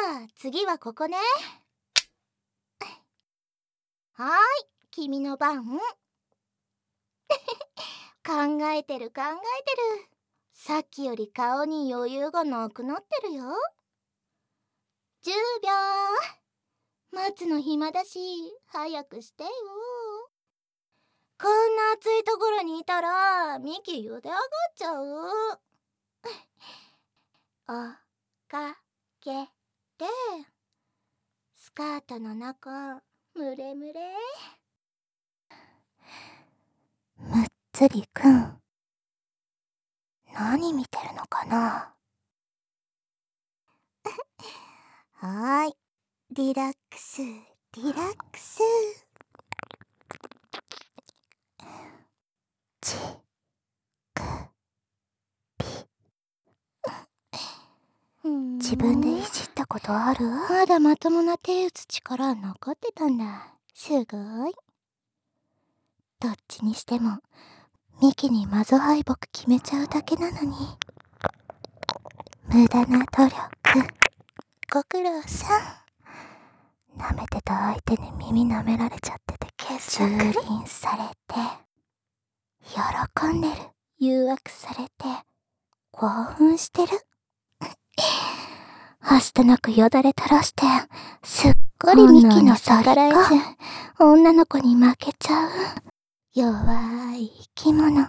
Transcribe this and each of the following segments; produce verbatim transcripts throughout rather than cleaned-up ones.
あ次はここね。はーい、君の番。考えてる考えてる。さっきより顔に余裕がなくなってるよ。じゅうびょう。待つの暇だし早くしてよ。こんな暑いところにいたらミキ茹で上がっちゃう。おかげでスカートの中ムレムレ。むっつりくん、何見てるのかな。はーい、リラックスリラックス。ちくぴ。自分でいじったことある？まだまともな手打つ力残ってたんだ。すごい。どっちにしてもミキにマゾ敗北決めちゃうだけなのに無駄な努力。ご苦労さん。舐めてた相手に耳舐められちゃってて蹂躙されて喜んでる、誘惑されて興奮してる。はしたなくよだれ垂らしてすっごりミキの逆らえず女の子に負けちゃう弱い生き物。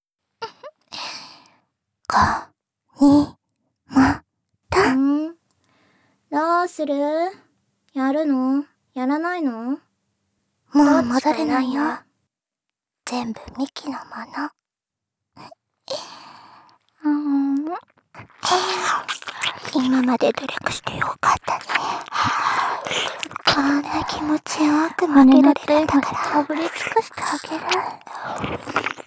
こにまた。ん？どうする？やるの？やらないの？もう戻れないよ。全部ミキのもの。うーん。今まで努力してよかったね。こんな気持ちよく負けられるんだからかぶりつかしてあげる。